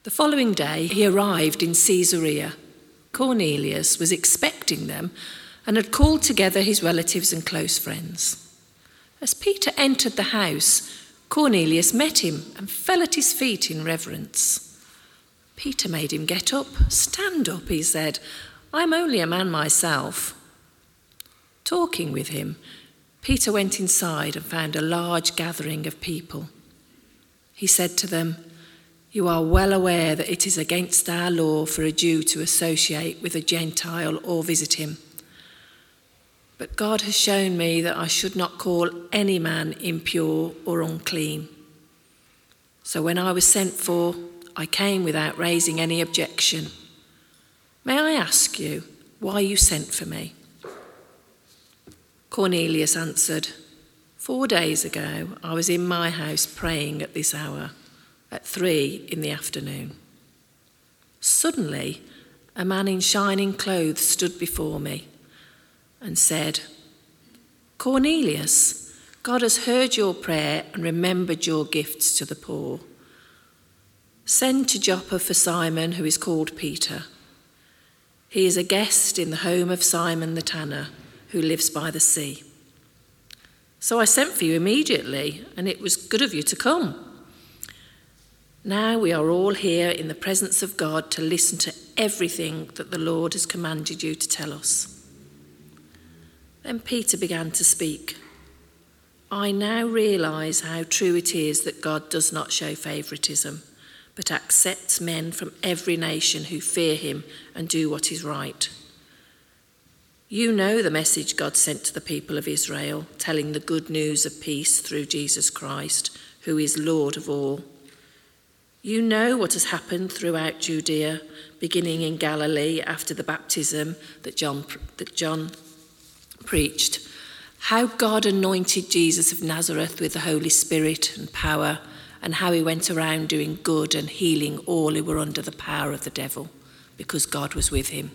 The following day he arrived in Caesarea. Cornelius was expecting them and had called together his relatives and close friends. As Peter entered the house, Cornelius met him and fell at his feet in reverence. Peter made him get up. "Stand up," he said. "I'm only a man myself." Talking with him, Peter went inside and found a large gathering of people. He said to them, "You are well aware that it is against our law for a Jew to associate with a Gentile or visit him. But God has shown me that I should not call any man impure or unclean. So when I was sent for, I came without raising any objection. May I ask you why you sent for me?" Cornelius answered, 4 days ago I was in my house praying at this hour, at 3 p.m. Suddenly, a man in shining clothes stood before me and said, "Cornelius, God has heard your prayer and remembered your gifts to the poor. Send to Joppa for Simon, who is called Peter. He is a guest in the home of Simon the tanner, who lives by the sea." So I sent for you immediately, and it was good of you to come. Now we are all here in the presence of God to listen to everything that the Lord has commanded you to tell us. Then Peter began to speak. "I now realise how true it is that God does not show favouritism, but accepts men from every nation who fear him and do what is right. You know the message God sent to the people of Israel, telling the good news of peace through Jesus Christ, who is Lord of all. You know what has happened throughout Judea, beginning in Galilee after the baptism that John preached, how God anointed Jesus of Nazareth with the Holy Spirit and power, and how he went around doing good and healing all who were under the power of the devil, because God was with him.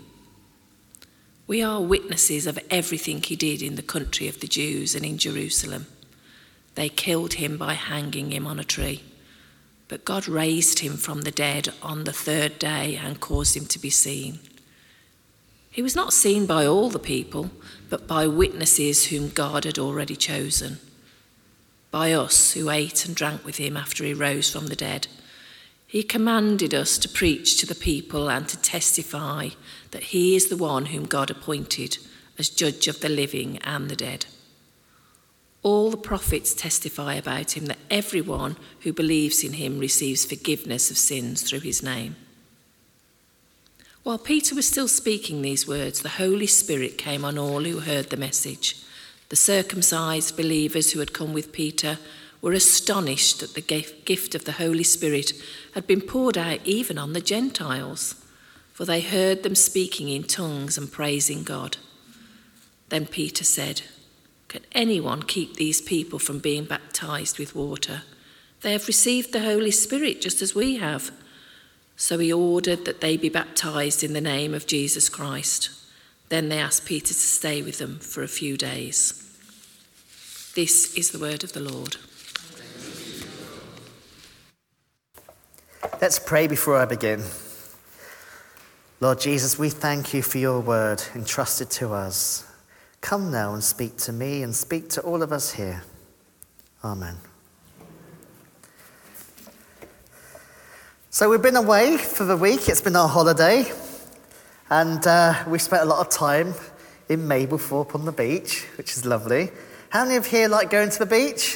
We are witnesses of everything he did in the country of the Jews and in Jerusalem. They killed him by hanging him on a tree, but God raised him from the dead on the 3rd day and caused him to be seen. He was not seen by all the people, but by witnesses whom God had already chosen, by us who ate and drank with him after he rose from the dead. He commanded us to preach to the people and to testify that he is the one whom God appointed as judge of the living and the dead. All the prophets testify about him that everyone who believes in him receives forgiveness of sins through his name." While Peter was still speaking these words, the Holy Spirit came on all who heard the message. The circumcised believers who had come with Peter were astonished that the gift of the Holy Spirit had been poured out even on the Gentiles, for they heard them speaking in tongues and praising God. Then Peter said, "Can anyone keep these people from being baptized with water? They have received the Holy Spirit just as we have." So he ordered that they be baptized in the name of Jesus Christ. Then they asked Peter to stay with them for a few days. This is the word of the Lord. Let's pray before I begin. Lord Jesus, we thank you for your word entrusted to us. Come now and speak to me and speak to all of us here. Amen. So we've been away for the week. It's been our holiday. And we spent a lot of time in Mablethorpe on the beach, which is lovely. How many of you here like going to the beach?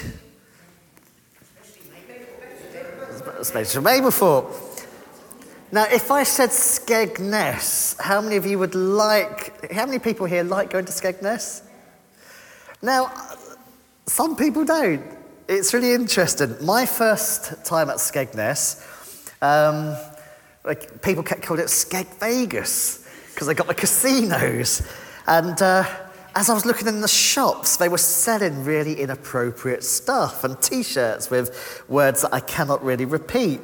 Especially Mablethorpe. Now, if I said Skegness, how many people here like going to Skegness? Now, some people don't. It's really interesting. My first time at Skegness, people kept calling it Skeg Vegas because they got the casinos. And as I was looking in the shops, they were selling really inappropriate stuff and T-shirts with words that I cannot really repeat.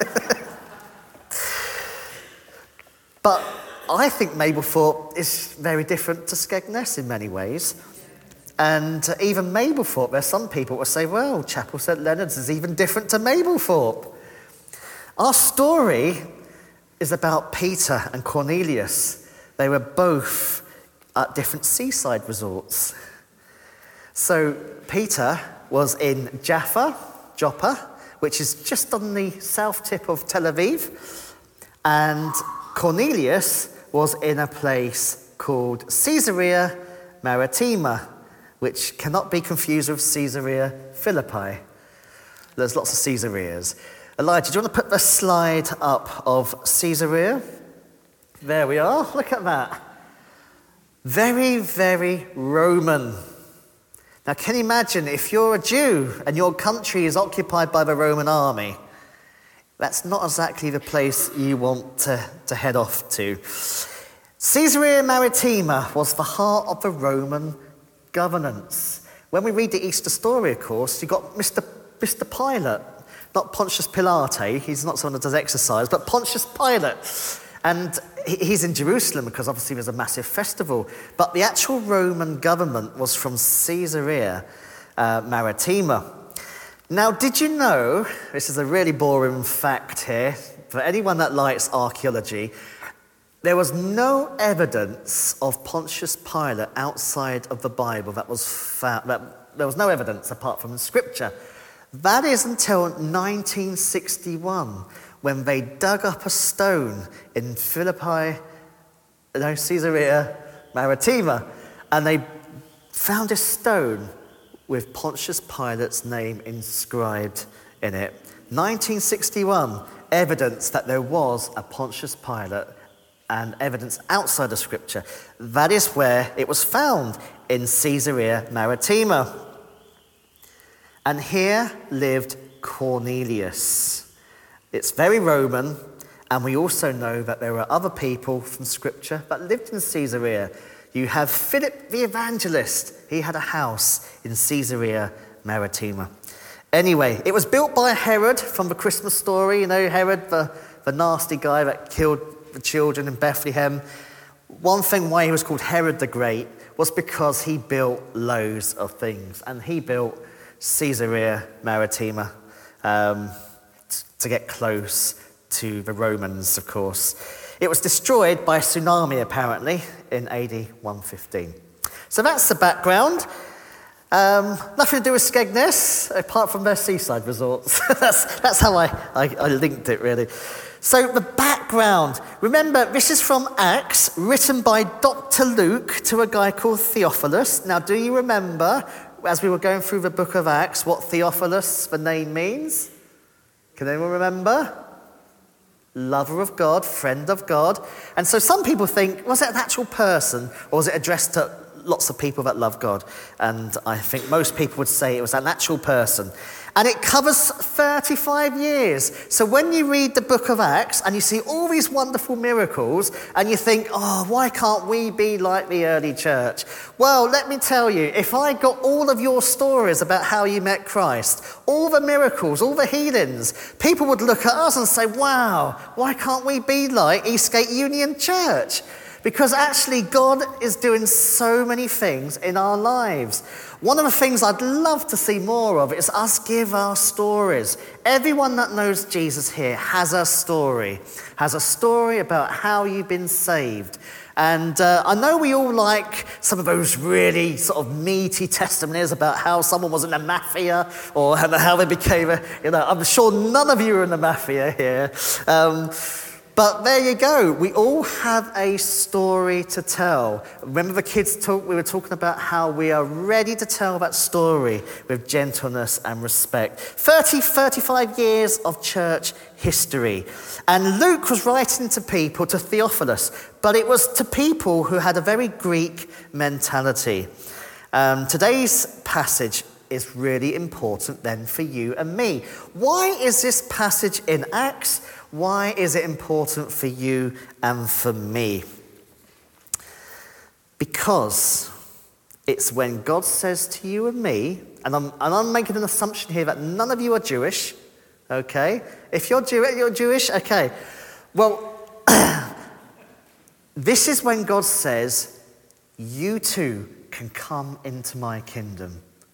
But I think Mablethorpe is very different to Skegness in many ways. And even Mablethorpe, there's some people will say, well, Chapel St Leonard's is even different to Mablethorpe. Our story is about Peter and Cornelius. They were both at different seaside resorts. So Peter was in Joppa, which is just on the south tip of Tel Aviv. And Cornelius was in a place called Caesarea Maritima, which cannot be confused with Caesarea Philippi. There's lots of Caesareas. Elijah, do you want to put the slide up of Caesarea? There we are. Look at that. Very, very Roman. Now, can you imagine if you're a Jew and your country is occupied by the Roman army? That's not exactly the place you want to head off to. Caesarea Maritima was the heart of the Roman governance. When we read the Easter story, of course, you've got Mr. Pilate, not Pontius Pilate, he's not someone that does exercise, but Pontius Pilate. And he's in Jerusalem because obviously there's a massive festival. But the actual Roman government was from Caesarea Maritima. Now, did you know, this is a really boring fact here, for anyone that likes archaeology, there was no evidence of Pontius Pilate outside of the Bible that was found. There was no evidence apart from the scripture. That is until 1961, when they dug up a stone in Caesarea Maritima, and they found a stone with Pontius Pilate's name inscribed in it. 1961, evidence that there was a Pontius Pilate, and evidence outside of Scripture. That is where it was found, in Caesarea Maritima. And here lived Cornelius. It's very Roman, and we also know that there were other people from Scripture that lived in Caesarea. You have Philip the Evangelist. He had a house in Caesarea Maritima. Anyway, it was built by Herod from the Christmas story. You know, Herod, the nasty guy that killed the children in Bethlehem. One thing why he was called Herod the Great was because he built loads of things. And he built Caesarea Maritima to get close to the Romans, of course. It was destroyed by a tsunami, apparently, in AD 115. So that's the background. Nothing to do with Skegness, apart from their seaside resorts. that's how I linked it, really. So the background. Remember, this is from Acts, written by Dr. Luke to a guy called Theophilus. Now, do you remember, as we were going through the book of Acts, what Theophilus, the name, means? Can anyone remember? Lover of God, friend of God. And so some people think, was it an actual person, or was it addressed to lots of people that love God? And I think most people would say it was an actual person. And it covers 35 years. So when you read the book of Acts and you see all these wonderful miracles and you think, oh, why can't we be like the early church? Well, let me tell you, if I got all of your stories about how you met Christ, all the miracles, all the healings, people would look at us and say, wow, why can't we be like Eastgate Union Church? Because actually God is doing so many things in our lives. One of the things I'd love to see more of is us give our stories. Everyone that knows Jesus here has a story about how you've been saved. And I know we all like some of those really sort of meaty testimonies about how someone was in the mafia or how they became I'm sure none of you are in the mafia here. But there you go. We all have a story to tell. Remember the kids talk? We were talking about how we are ready to tell that story with gentleness and respect. 35 years of church history. And Luke was writing to people, to Theophilus, but it was to people who had a very Greek mentality. Today's passage is really important then for you and me. Why is this passage in Acts? Why is it important for you and for me? Because it's when God says to you and me, and I'm making an assumption here that none of you are Jewish, okay? If you're Jewish, okay. Well, this is when God says, you too can come into my kingdom.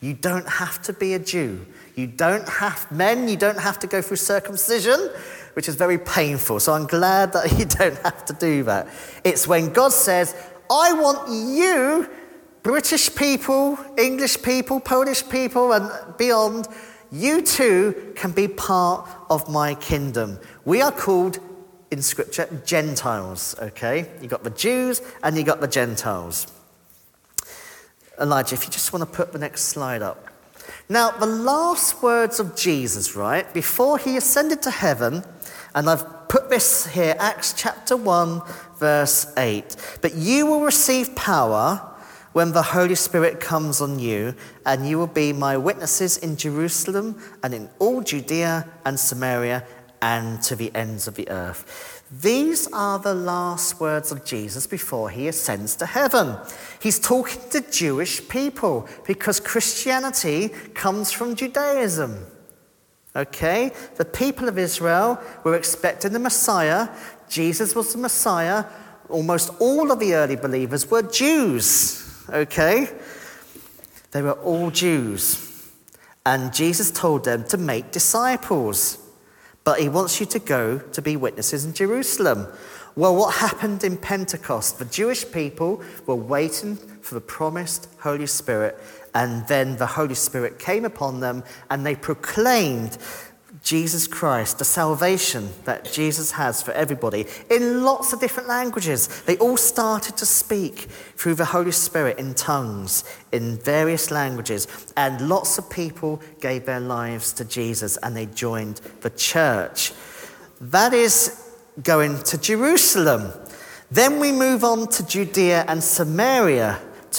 You don't have to be a Jew. You don't have to go through circumcision, which is very painful. So I'm glad that you don't have to do that. It's when God says, I want you, British people, English people, Polish people, and beyond, you too can be part of my kingdom. We are called, in Scripture, Gentiles, okay? You got the Jews and you got the Gentiles. Elijah, if you just want to put the next slide up. Now, the last words of Jesus, right, before he ascended to heaven, and I've put this here, Acts chapter 1, verse 8. But you will receive power when the Holy Spirit comes on you, and you will be my witnesses in Jerusalem and in all Judea and Samaria and to the ends of the earth. These are the last words of Jesus before he ascends to heaven. He's talking to Jewish people because Christianity comes from Judaism. Okay? The people of Israel were expecting the Messiah. Jesus was the Messiah. Almost all of the early believers were Jews. Okay? They were all Jews. And Jesus told them to make disciples. But he wants you to go to be witnesses in Jerusalem. Well, what happened in Pentecost? The Jewish people were waiting for the promised Holy Spirit, and then the Holy Spirit came upon them, and they proclaimed Jesus Christ, the salvation that Jesus has for everybody, in lots of different languages. They all started to speak through the Holy Spirit in tongues, in various languages, and lots of people gave their lives to Jesus, and they joined the church. That is going to Jerusalem. Then we move on to Judea and Samaria,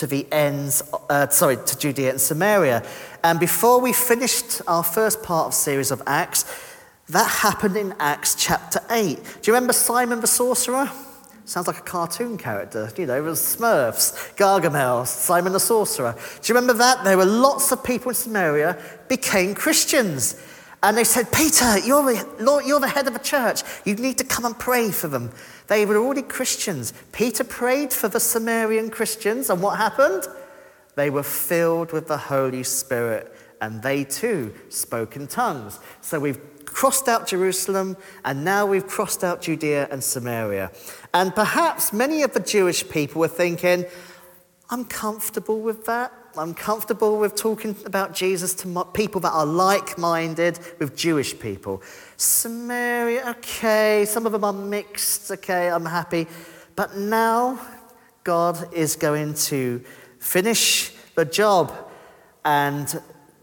to Judea and Samaria. And before we finished our first part of series of Acts, that happened in Acts chapter 8. Do you remember Simon the Sorcerer? Sounds like a cartoon character. You know, it was Smurfs, Gargamel, Simon the Sorcerer. Do you remember that? There were lots of people in Samaria became Christians. And they said, Peter, you're the head of a church. You need to come and pray for them. They were already Christians. Peter prayed for the Samaritan Christians, and what happened? They were filled with the Holy Spirit, and they too spoke in tongues. So we've crossed out Jerusalem, and now we've crossed out Judea and Samaria. And perhaps many of the Jewish people were thinking, I'm comfortable with that. I'm comfortable with talking about Jesus to people that are like-minded with Jewish people. Samaria, okay, some of them are mixed, okay, I'm happy. But now God is going to finish the job and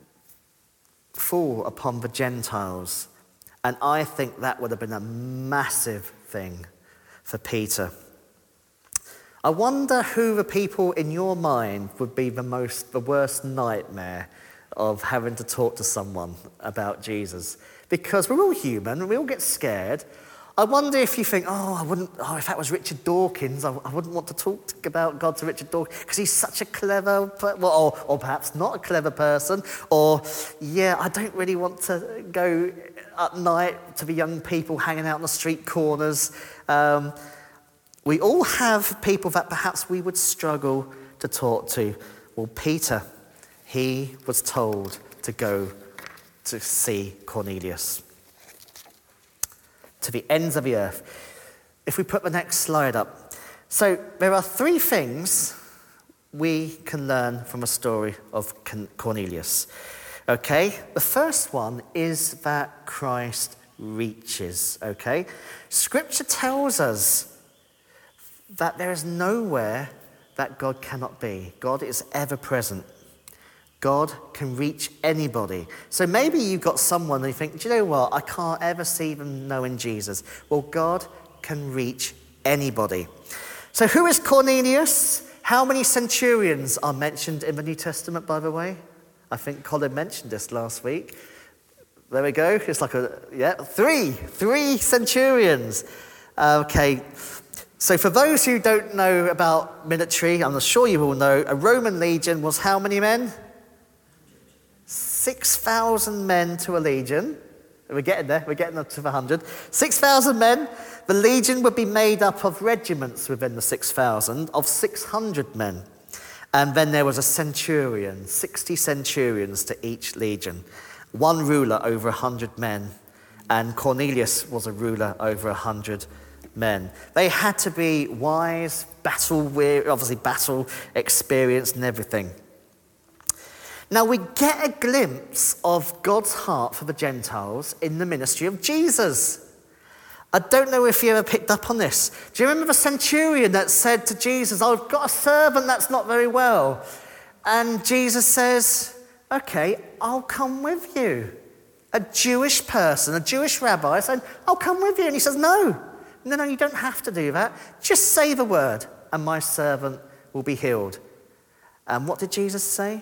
fall upon the Gentiles. And I think that would have been a massive thing for Peter. I wonder who the people in your mind would be the worst nightmare of having to talk to someone about Jesus. Because we're all human, we all get scared. I wonder if you think, if that was Richard Dawkins, I wouldn't want to talk about God to Richard Dawkins because he's such a clever, or perhaps not a clever person, or, I don't really want to go at night to the young people hanging out on the street corners. We all have people that perhaps we would struggle to talk to. Well, Peter, he was told to go to see Cornelius, to the ends of the earth. If we put the next slide up. So there are three things we can learn from a story of Cornelius. Okay, the first one is that Christ reaches, okay? Scripture tells us that there is nowhere that God cannot be. God is ever present. God can reach anybody. So maybe you've got someone and you think, do you know what? I can't ever see them knowing Jesus. Well, God can reach anybody. So who is Cornelius? How many centurions are mentioned in the New Testament, by the way? I think Colin mentioned this last week. There we go. It's like three centurions. Okay. So for those who don't know about military, I'm sure you all know, a Roman legion was how many men? 6,000 men to a legion. We're getting there. We're getting up to the 100. 6,000 men. The legion would be made up of regiments within the 6,000 of 600 men. And then there was a centurion, 60 centurions to each legion, one ruler over 100 men. And Cornelius was a ruler over 100 men. They had to be wise, battle-weary, obviously battle experienced and everything. Now we get a glimpse of God's heart for the Gentiles in the ministry of Jesus. I don't know if you ever picked up on this. Do you remember the centurion that said to Jesus, I've got a servant that's not very well? And Jesus says, okay, I'll come with you. A Jewish person, a Jewish rabbi said, I'll come with you. And he says, no, you don't have to do that. Just say the word and my servant will be healed. And what did Jesus say?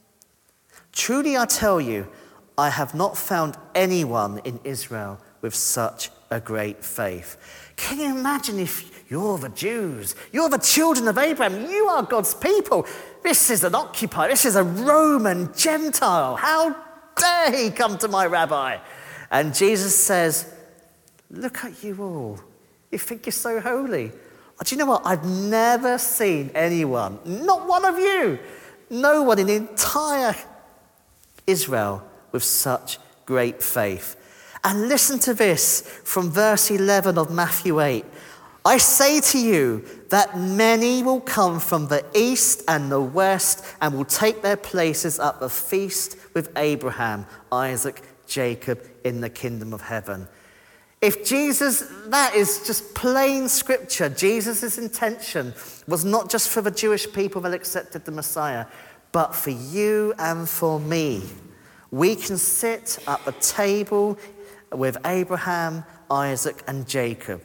Truly I tell you, I have not found anyone in Israel with such a great faith. Can you imagine if you're the Jews, you're the children of Abraham, you are God's people. This is an occupier, this is a Roman Gentile. How dare he come to my rabbi? And Jesus says, look at you all. You think you're so holy. Do you know what? I've never seen anyone, not one of you, no one in the entire Israel with such great faith. And listen to this from verse 11 of Matthew 8. I say to you that many will come from the east and the west and will take their places at the feast with Abraham, Isaac, Jacob in the kingdom of heaven. If Jesus, that is just plain scripture. Jesus' intention was not just for the Jewish people that accepted the Messiah, but for you and for me. We can sit at the table with Abraham, Isaac, and Jacob.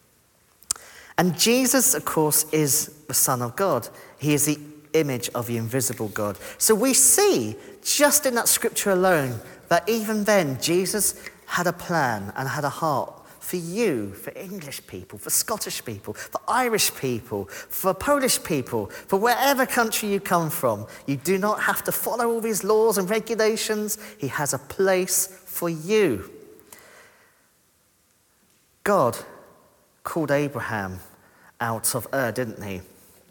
And Jesus, of course, is the Son of God. He is the image of the invisible God. So we see, just in that scripture alone, that even then, Jesus had a plan and had a heart for you, for English people, for Scottish people, for Irish people, for Polish people, for wherever country you come from. You do not have to follow all these laws and regulations. He has a place for you. God called Abraham out of Ur, didn't he?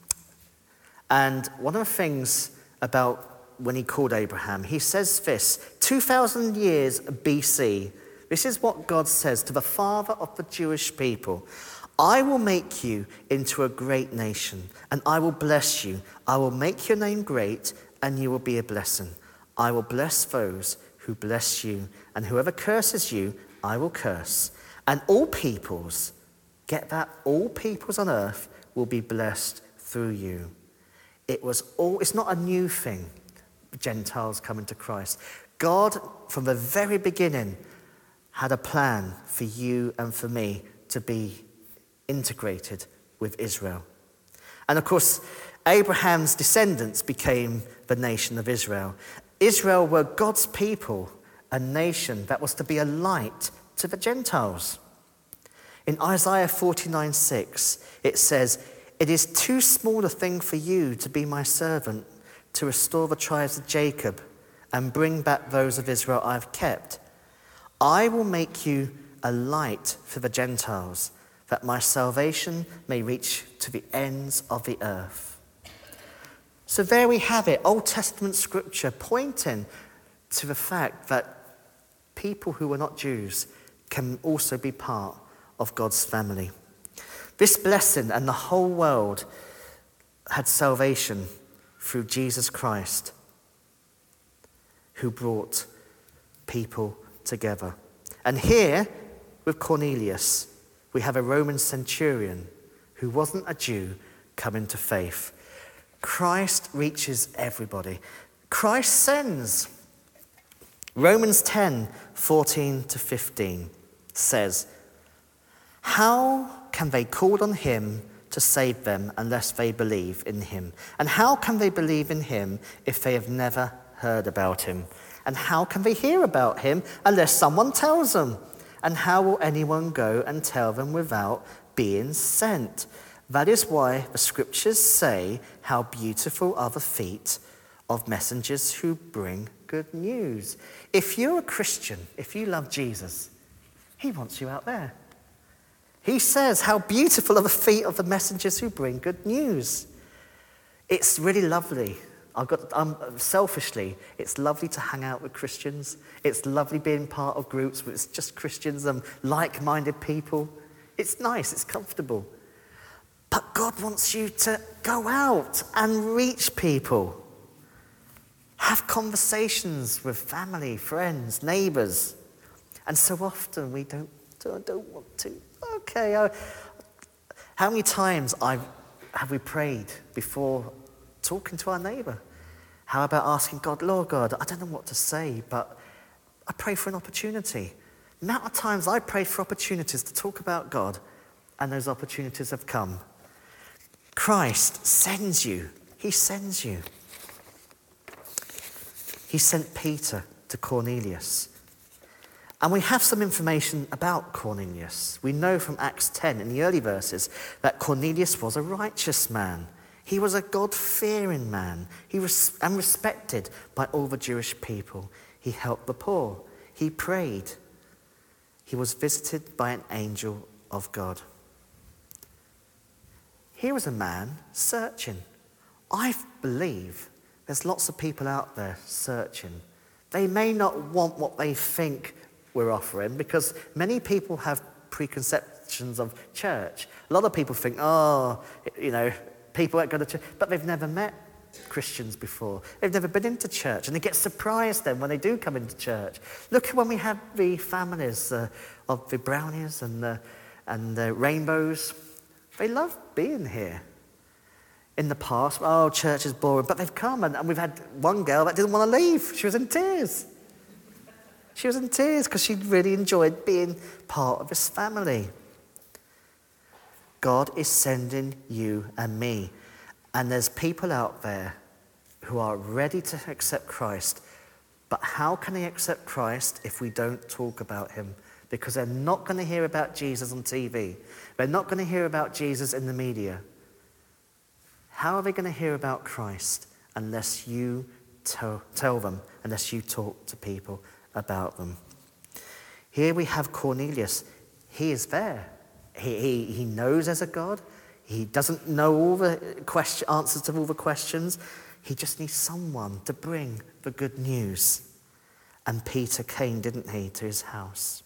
And one of the things about when he called Abraham, he says this, 2,000 years BC, this is what God says to the father of the Jewish people. I will make you into a great nation, and I will bless you. I will make your name great, and you will be a blessing. I will bless those who bless you, and whoever curses you, I will curse. And all peoples, get that, all peoples on earth will be blessed through you. It's not a new thing, Gentiles coming to Christ. God, from the very beginning, had a plan for you and for me to be integrated with Israel. And of course, Abraham's descendants became the nation of Israel. Israel were God's people, a nation that was to be a light to the Gentiles. In Isaiah 49:6, it says, it is too small a thing for you to be my servant, to restore the tribes of Jacob and bring back those of Israel I have kept. I will make you a light for the Gentiles, that my salvation may reach to the ends of the earth. So there we have it, Old Testament scripture pointing to the fact that people who were not Jews can also be part of God's family. This blessing and the whole world had salvation through Jesus Christ, who brought people together. And here, with Cornelius, we have a Roman centurion who wasn't a Jew coming to faith. Christ reaches everybody. Christ sends. Romans 10:14-15 says, how can they call on him to save them unless they believe in him? And how can they believe in him if they have never heard about him? And how can they hear about him unless someone tells them? And how will anyone go and tell them without being sent? That is why the scriptures say, how beautiful are the feet of messengers who bring good news. If you're a Christian, if you love Jesus, he wants you out there. He says, how beautiful are the feet of the messengers who bring good news. It's really lovely. Selfishly, it's lovely to hang out with Christians. It's lovely being part of groups where it's just Christians and like-minded people. It's nice, it's comfortable. But God wants you to go out and reach people. Have conversations with family, friends, neighbours. And so often we don't want to. Okay, how many times have we prayed before talking to our neighbour? How about asking God, Lord God, I don't know what to say, but I pray for an opportunity. The amount of times I prayed for opportunities to talk about God, and those opportunities have come. Christ sends you. He sends you. He sent Peter to Cornelius. And we have some information about Cornelius. We know from Acts 10 in the early verses that Cornelius was a righteous man. He was a God-fearing man. He was respected by all the Jewish people. He helped the poor. He prayed. He was visited by an angel of God. Here was a man searching. I believe there's lots of people out there searching. They may not want what they think we're offering, because many people have preconceptions of church. A lot of people think, people that go to church, but they've never met Christians before. They've never been into church, and they get surprised then when they do come into church. Look at when we have the families of the Brownies and the Rainbows. They love being here. In the past, church is boring, but they've come, and we've had one girl that didn't want to leave. She was in tears. She was in tears because she really enjoyed being part of this family. God is sending you and me. And there's people out there who are ready to accept Christ. But how can they accept Christ if we don't talk about him? Because they're not going to hear about Jesus on TV. They're not going to hear about Jesus in the media. How are they going to hear about Christ unless you tell them, unless you talk to people about them? Here we have Cornelius. He is there. He knows there's a God. He doesn't know all the answers to all the questions. He just needs someone to bring the good news. And Peter came, didn't he, to his house.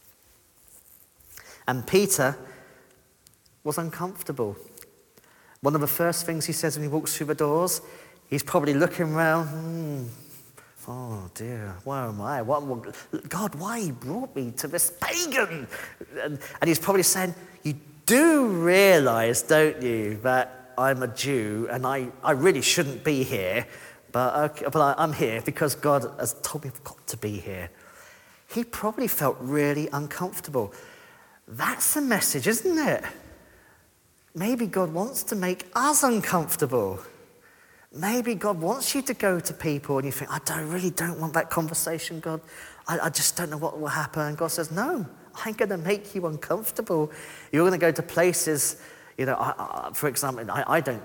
And Peter was uncomfortable. One of the first things he says when he walks through the doors, he's probably looking around, oh dear, where am I? God, why you brought me to this pagan? And he's probably saying, you do realise, don't you, that I'm a Jew and I really shouldn't be here, but I'm here because God has told me I've got to be here. He probably felt really uncomfortable. That's the message, isn't it? Maybe God wants to make us uncomfortable. Maybe God wants you to go to people and you think, I really don't want that conversation, God. I just don't know what will happen. And God says, no, I'm going to make you uncomfortable. You're going to go to places, for example, I don't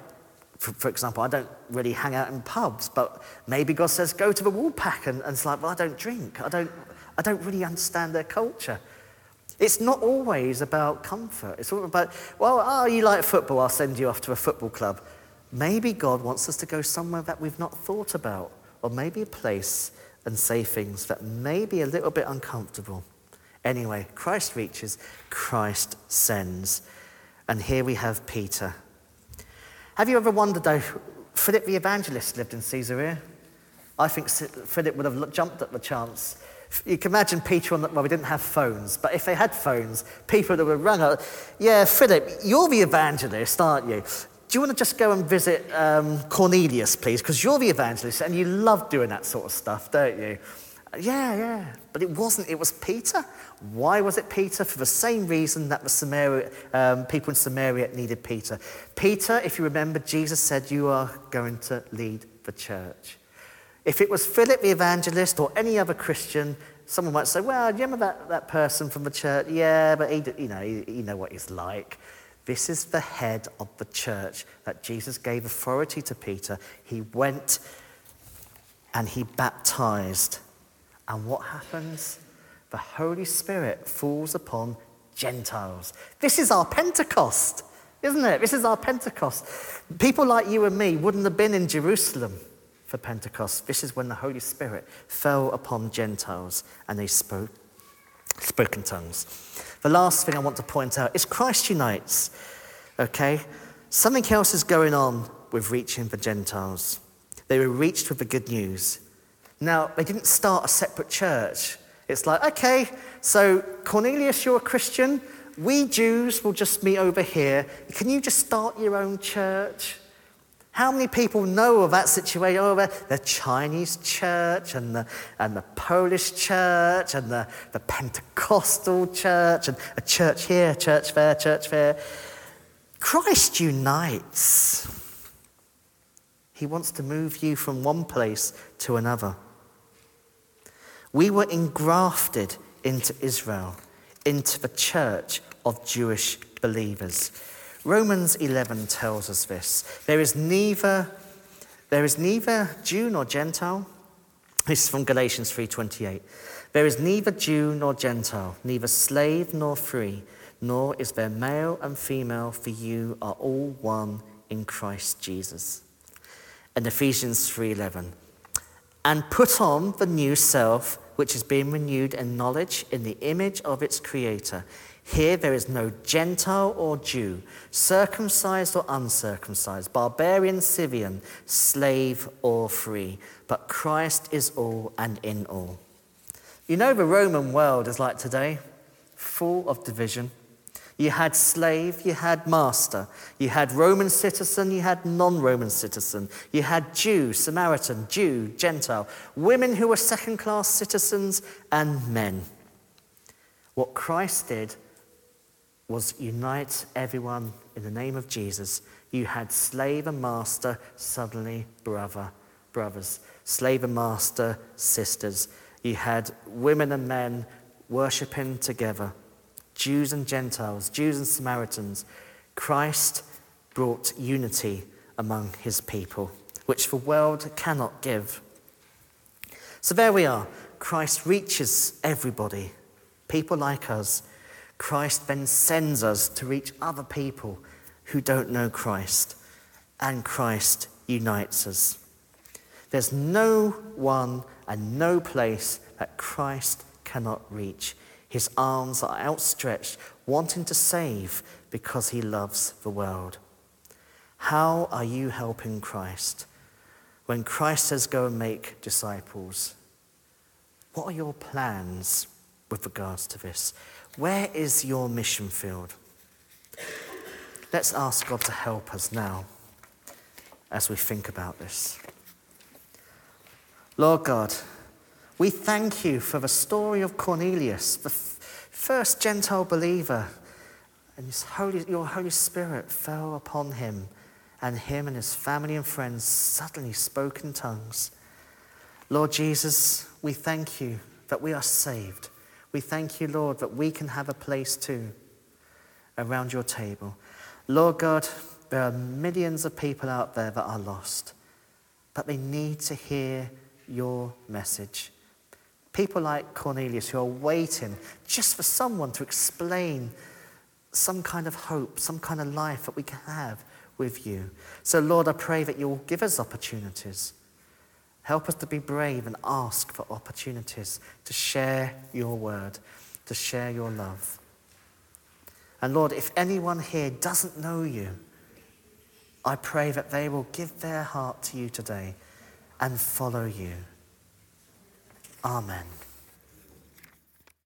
really hang out in pubs, but maybe God says, go to the Woolpack, and it's like, well, I don't drink. I don't really understand their culture. It's not always about comfort. It's all about, you like football, I'll send you off to a football club. Maybe God wants us to go somewhere that we've not thought about, or maybe a place and say things that may be a little bit uncomfortable. Anyway, Christ reaches, Christ sends. And here we have Peter. Have you ever wondered, though, Philip the evangelist lived in Caesarea? I think Philip would have jumped at the chance. You can imagine Peter we didn't have phones, but if they had phones, people would have rung up, yeah, Philip, you're the evangelist, aren't you? Do you want to just go and visit Cornelius, please? Because you're the evangelist and you love doing that sort of stuff, don't you? Yeah. But it wasn't. It was Peter. Why was it Peter? For the same reason that the people in Samaria needed Peter. Peter, if you remember, Jesus said, you are going to lead the church. If it was Philip the evangelist or any other Christian, someone might say, well, do you remember that person from the church? Yeah, but you know what he's like. This is the head of the church that Jesus gave authority to Peter. He went and he baptized. And what happens? The Holy Spirit falls upon Gentiles. This is our Pentecost. isn't it? This is our Pentecost. People like you and me wouldn't have been in Jerusalem for Pentecost. This is when the Holy Spirit fell upon Gentiles and they spoke in tongues. The last thing I want to point out is Christ unites, okay? Something else is going on with reaching the Gentiles. They were reached with the good news. Now, they didn't start a separate church. It's like, okay, so Cornelius, you're a Christian. We Jews will just meet over here. Can you just start your own church? How many people know of that situation? Oh, the Chinese church and the Polish church and the Pentecostal church and a church here, church there, church there. Christ unites. He wants to move you from one place to another. We were engrafted into Israel, into the church of Jewish believers. Romans 11 tells us this. There is neither Jew nor Gentile. This is from Galatians 3:28. There is neither Jew nor Gentile, neither slave nor free, nor is there male and female, for you are all one in Christ Jesus. And Ephesians 3:11. And put on the new self, which is being renewed in knowledge in the image of its creator. Here there is no Gentile or Jew, circumcised or uncircumcised, barbarian, Scythian, slave or free, but Christ is all and in all. You know the Roman world is like today, full of division. You had slave, you had master. You had Roman citizen, you had non-Roman citizen. You had Jew, Samaritan, Jew, Gentile, women who were second-class citizens, and men. What Christ did was unite everyone in the name of Jesus. You had slave and master, suddenly brothers. Slave and master, sisters. You had women and men worshipping together. Jews and Gentiles, Jews and Samaritans. Christ brought unity among his people, which the world cannot give. So there we are. Christ reaches everybody, people like us. Christ then sends us to reach other people who don't know Christ, and Christ unites us. There's no one and no place that Christ cannot reach. His arms are outstretched, wanting to save because he loves the world. How are you helping Christ? When Christ says, go and make disciples, what are your plans with regards to this? Where is your mission field? Let's ask God to help us now as we think about this. Lord God, we thank you for the story of Cornelius, the first Gentile believer, and your Holy Spirit fell upon him and his family and friends suddenly spoke in tongues. Lord Jesus, we thank you that we are saved. We thank you, Lord, that we can have a place too around your table. Lord God, there are millions of people out there that are lost, but they need to hear your message. People like Cornelius who are waiting just for someone to explain some kind of hope, some kind of life that we can have with you. So, Lord, I pray that you'll give us opportunities. Help us to be brave and ask for opportunities to share your word, to share your love. And Lord, if anyone here doesn't know you, I pray that they will give their heart to you today and follow you. Amen.